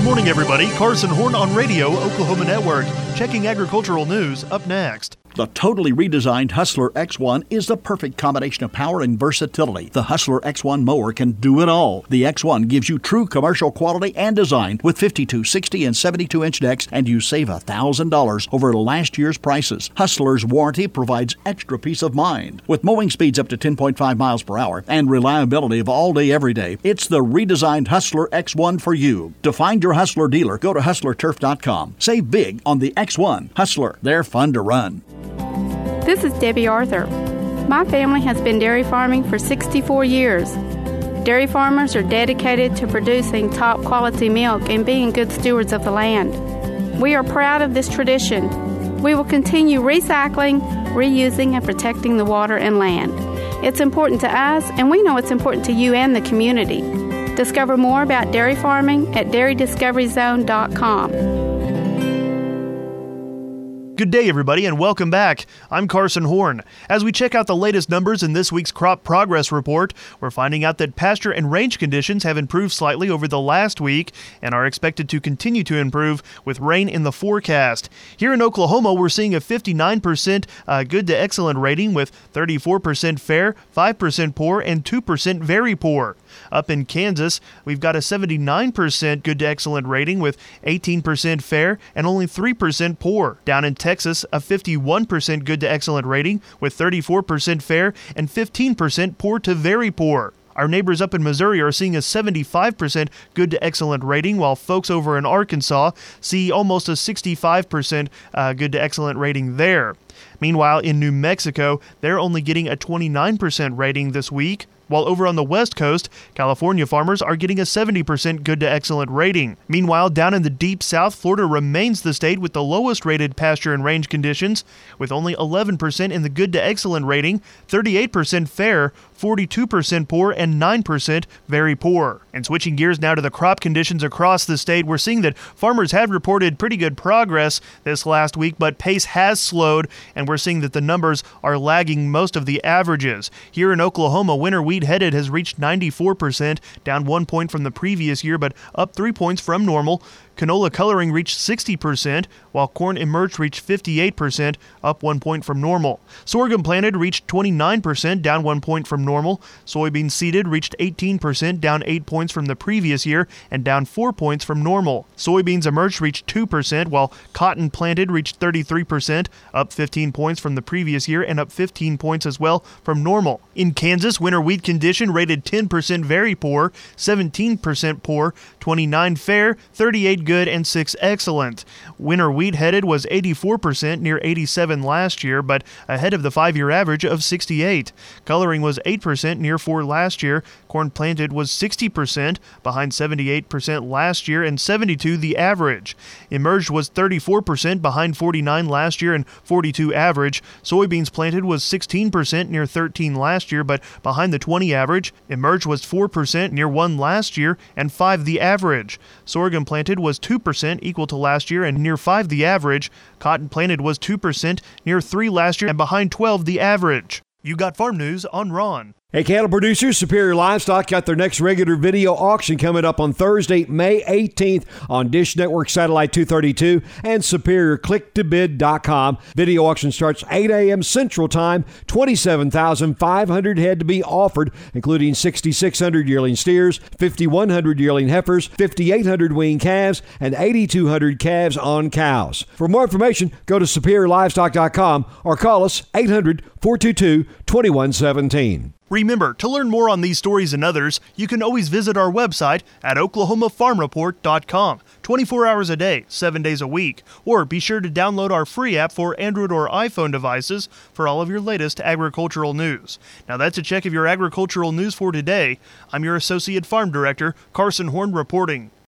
Good morning, everybody. Carson Horn on Radio, Oklahoma Network. Checking agricultural news up next. The totally redesigned Hustler X1 is the perfect combination of power and versatility. The Hustler X1 mower can do it all. The X1 gives you true commercial quality and design with 52, 60, and 72-inch decks, and you save $1,000 over last year's prices. Hustler's warranty provides extra peace of mind. With mowing speeds up to 10.5 miles per hour and reliability of all day, every day, it's the redesigned Hustler X1 for you. To find your Hustler dealer, go to hustlerturf.com. Save big on the X1. Hustler, they're fun to run. This is Debbie Arthur. My family has been dairy farming for 64 years. Dairy farmers are dedicated to producing top quality milk and being good stewards of the land. We are proud of this tradition. We will continue recycling, reusing, and protecting the water and land. It's important to us, and we know it's important to you and the community. Discover more about dairy farming at dairydiscoveryzone.com. Good day, everybody, and welcome back. I'm Carson Horn. As we check out the latest numbers in this week's Crop Progress Report, we're finding out that pasture and range conditions have improved slightly over the last week and are expected to continue to improve with rain in the forecast. Here in Oklahoma, we're seeing a 59% good to excellent rating with 34% fair, 5% poor, and 2% very poor. Up in Kansas, we've got a 79% good to excellent rating with 18% fair and only 3% poor. Down in Texas, a 51% good to excellent rating with 34% fair and 15% poor to very poor. Our neighbors up in Missouri are seeing a 75% good to excellent rating, while folks over in Arkansas see almost a 65% good to excellent rating there. Meanwhile, in New Mexico, they're only getting a 29% rating this week, while over on the West Coast, California farmers are getting a 70% good to excellent rating. Meanwhile, down in the deep South, Florida remains the state with the lowest rated pasture and range conditions, with only 11% in the good to excellent rating, 38% fair, 42% poor, and 9% very poor. And switching gears now to the crop conditions across the state, we're seeing that farmers have reported pretty good progress this last week, but pace has slowed, and we're seeing that the numbers are lagging most of the averages. Here in Oklahoma, winter wheat headed has reached 94%, down 1 point from the previous year, but up 3 points from normal. Canola coloring reached 60%, while corn emerged reached 58%, up 1 point from normal. Sorghum planted reached 29%, down 1 point from normal. Soybean seeded reached 18%, down 8 points from the previous year, and down 4 points from normal. Soybeans emerged reached 2%, while cotton planted reached 33%, up 15 points from the previous year, and up 15 points as well from normal. In Kansas, winter wheat condition rated 10% very poor, 17% poor, 29 fair, 38 good, and 6 excellent. Winter wheat headed was 84%, near 87 last year, but ahead of the 5-year average of 68. Coloring was 8%, near 4 last year. Corn planted was 60%, behind 78% last year, and 72 the average. Emerged was 34%, behind 49 last year and 42 average. Soybeans planted was 16%, near 13 last year, but behind the 20 average. Emerged was 4%, near 1 last year, and 5 the average. Sorghum planted was 2%, equal to last year, and near 5 the average. Cotton planted was 2%, near 3 last year, and behind 12 the average. You got farm news on Ron. Hey, cattle producers, Superior Livestock got their next regular video auction coming up on Thursday, May 18th on Dish Network Satellite 232 and SuperiorClickToBid.com. Video auction starts 8 a.m. Central Time. 27,500 head to be offered, including 6,600 yearling steers, 5,100 yearling heifers, 5,800 weaned calves, and 8,200 calves on cows. For more information, go to SuperiorLivestock.com or call us 800-422-2117. Remember, to learn more on these stories and others, you can always visit our website at oklahomafarmreport.com, 24 hours a day, 7 days a week. Or be sure to download our free app for Android or iPhone devices for all of your latest agricultural news. Now that's a check of your agricultural news for today. I'm your Associate Farm Director, Carson Horn, reporting.